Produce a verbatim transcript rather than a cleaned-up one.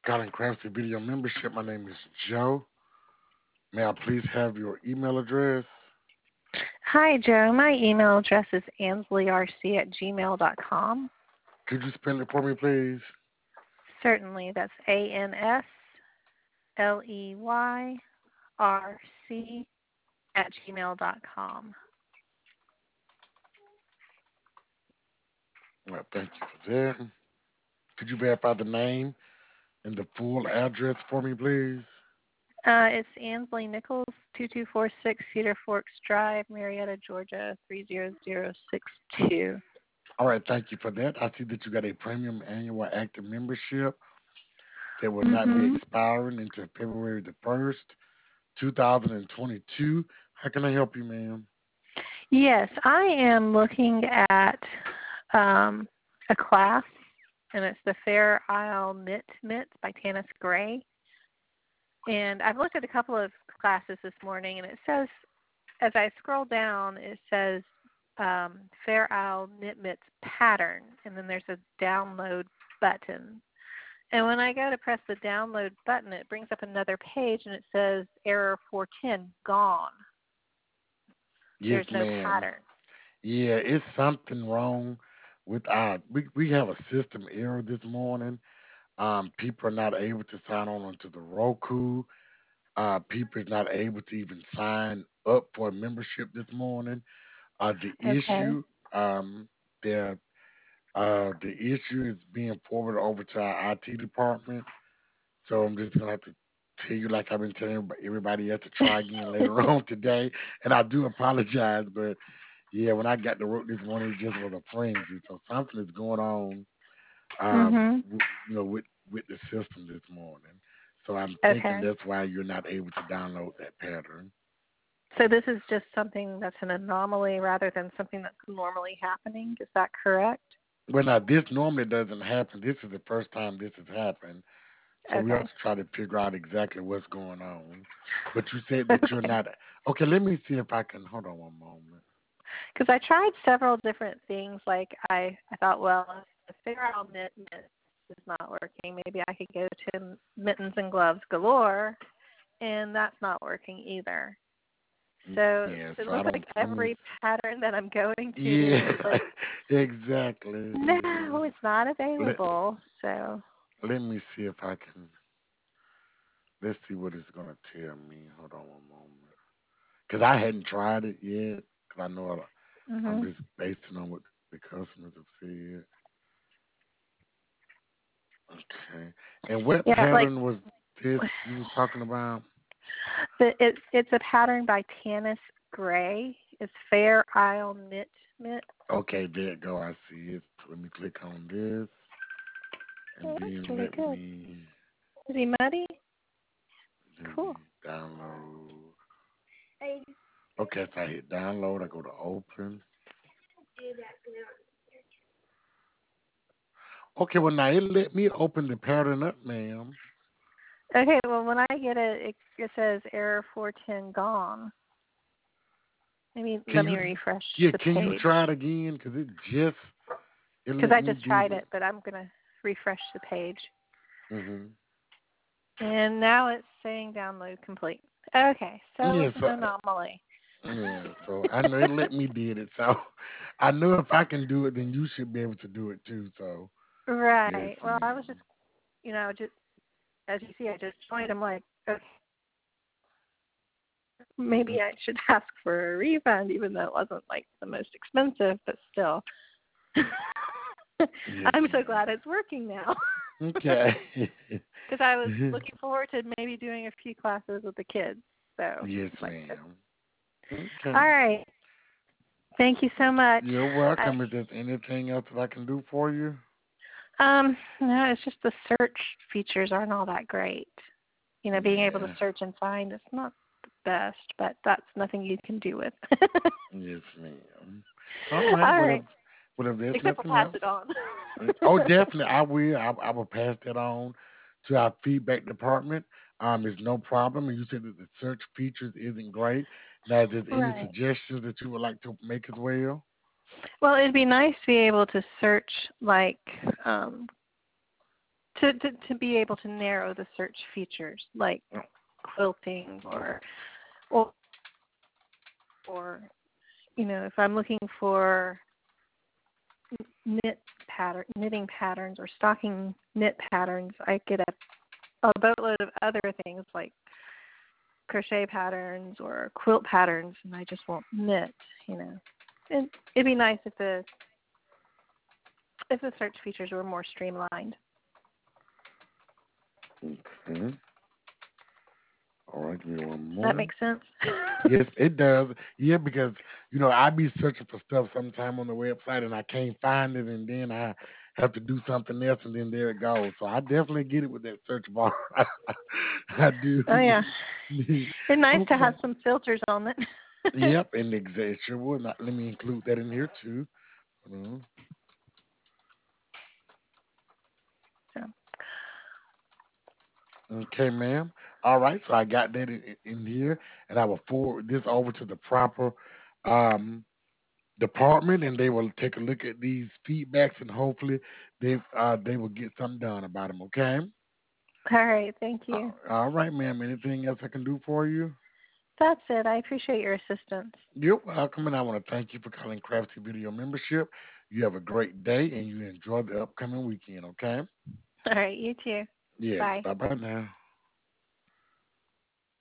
calling Craftsy Video Membership. My name is Joe. May I please have your email address? Hi, Joe. My email address is ansleyRC at gmail dot com. Could you spell it for me, please? Certainly. That's A N S L E Y R C at gmail dot com. Well, thank you for that. Could you verify the name and the full address for me, please? Uh, it's Ansley Nichols, two two four six Cedar Forks Drive, Marietta, Georgia, three zero zero six two. All right, thank you for that. I see that you got a premium annual active membership that will not be Mm-hmm. expiring until February the first, two thousand twenty-two. How can I help you, ma'am? Yes, I am looking at um, a class, and it's the Fair Isle Knit Mitt by Tanis Gray. And I've looked at a couple of classes this morning, and it says, as I scroll down, it says um, Fair Isle Knit Mitt's pattern, and then there's a download button. And when I go to press the download button, it brings up another page, and it says error four ten, gone. Yes, There's no ma'am. pattern. Yeah, it's something wrong with our. We we have a system error this morning. Um, people are not able to sign on onto the Roku. Uh, people is not able to even sign up for a membership this morning. Uh, the Okay. issue, um, the uh, the issue is being forwarded over to our I T department. So I'm just gonna have to tell you, like I've been telling everybody everybody else, to try again later on today. And I do apologize, but yeah, when I got to work this morning, it just was a frenzy. So something is going on, um, Mhm. w- you know, with with the system this morning. So I'm thinking Okay. that's why you're not able to download that pattern. So this is just something that's an anomaly rather than something that's normally happening. Is that correct? Well, now this normally doesn't happen. This is the first time this has happened. So we have Okay. to try to figure out exactly what's going on. But you said that you're Okay. not. Okay, let me see if I can. Hold on one moment. Because I tried several different things. Like I, I thought, well, if the Fair Isle Knit Mitt is not working, maybe I could go to Mittens and Gloves Galore, and that's not working either. So Yeah, it so I looks like don't. Let me. every pattern that I'm going to, Yeah, it's like, exactly. no, it's not Let available. So, Let me see if I can. Let's see what it's gonna tell me. Hold on one moment. Cause I hadn't tried it yet. Cause I know I- I'm mhm. just basing on what the customers have said. Okay. And what Yeah, like pattern was this you was talking about? the, it, it's a pattern by Tanis Gray. It's Fair Isle Knit Mitt. Okay, there you go. I see it. So let me click on this, and Oh, that's then really let good. me Is he muddy? let Cool. me download. Okay, so I hit download. I go to open. Okay, well now it let me open the pattern up, ma'am. Okay, well, when I get it, it, it says error four ten gone. Maybe Can let me you? refresh Yeah, the can you page try it again? Cause it just it because let I me just do tried it. it, but I'm going to refresh the page. Mhm. And now it's saying download complete. Okay, so Yeah, it's an so anomaly. yeah, so I know it let me did it. So I know if I can do it, then you should be able to do it too. So yes, Right. Well, I was just, ma'am. you know, just as you see, I just joined. I'm like, okay, maybe I should ask for a refund, even though it wasn't like the most expensive, but still. Yes, I'm so glad ma'am. it's working now Okay. because I was looking forward to maybe doing a few classes with the kids. So, Yes, like, ma'am. Okay. all right. Thank you so much. You're I, welcome. Is there anything else that I can do for you? um, no, it's just the search features aren't all that great. You know, being able to Yeah. search and find is not the best, but that's nothing you can do with. Yes, ma'am. All right. All Well, if, right. well, if there's Except for nothing pass else, it on. oh, definitely, I will. I, I will pass that on to our feedback department. Um, it's no problem. And you said that the search features isn't great. Now, is there any Right. suggestions that you would like to make as well? Well, it'd be nice to be able to search like um, to, to to be able to narrow the search features like quilting or or or you know if I'm looking for knit pattern knitting patterns or stocking knit patterns, I get a, a boatload of other things like crochet patterns or quilt patterns, and I just won't knit. You know, and it'd be nice if the if the search features were more streamlined. Okay. All right, give me one That moment. makes sense. Yes, it does. Yeah, because you know I be searching for stuff sometime on the website and I can't find it, and then I have to do something else, and then there it goes. So I definitely get it with that search bar. I do. Oh yeah, it's nice to have Okay. some filters on it. Yep, and exactly sure will not. Let me include that in here too. Hold on. So, Okay, ma'am. All right, so I got that in, in here, and I will forward this over to the proper um, department, and they will take a look at these feedbacks, and hopefully they uh, they will get something done about them. Okay. all right, thank Uh, you. All right, ma'am. Anything else I can do for you? That's it. I appreciate your assistance. You're welcome, and I want to thank you for calling Crafty Video Membership. You have a great day, and you enjoy the upcoming weekend. Okay. All right, you too. Yes. Bye. Bye bye now.